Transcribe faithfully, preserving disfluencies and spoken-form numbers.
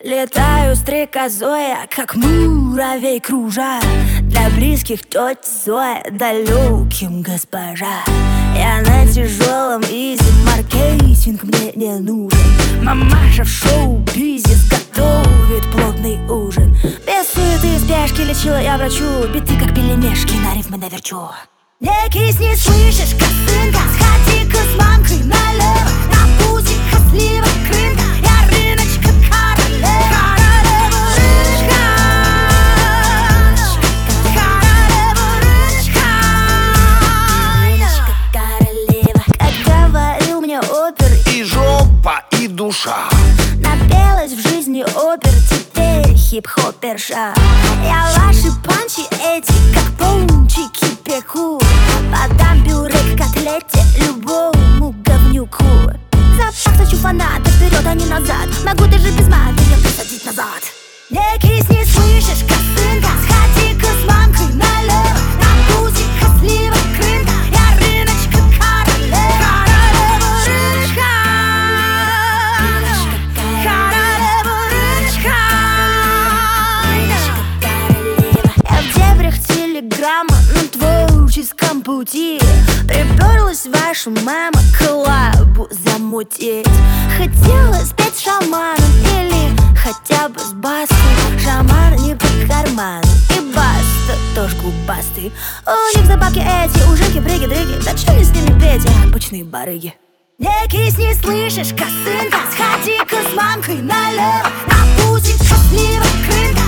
Летаю стрекозой, я как муравей кружа. Для близких тетя Зоя, далеким госпожа. Я на тяжелом изи, маркетинг мне не нужен. Мамаша в шоу-бизе готовит плотный ужин. Без суеты и спешки лечила я врачу. Биты как пельмешки, на рифмы наверчу. Не кисни, слышишь, косынка, сходи-ка с мамкой налево. На пузико слива крынка, я рыночка королева. Королева рыночка, королева рыночка, рыночка королева. Как говорил мне опер, и жопа, и душа. напелась в жизни опер, теперь хип-хоперша. Я ваши панчи эти, как пончики, пеку. Подам пюре к котлете любому говнюку. Запах хочу фаната, вперед, а не назад. Могу даже без мата я посадить назад. Не кисни, слышишь, косынка, сходи-ка с мамкой налево. На пузико слива крынка, я рыночка королева. Королева рыночка, королева рыночка, рыночка королева. Я в дебрях телеграмма на творческом пути. Приперлась ваша мама коллабу замутить. Хотела спеть шаманом или хотя бы с бастой. Шаман не по карману и баста тоже губастый. У них забавки эти, ужинки, бриги, дрыги. Зачем мне с ними петь, обычные барыги? Не кисни, слышишь, косынка, сходи-ка с мамкой налево. На пузико слива крынка,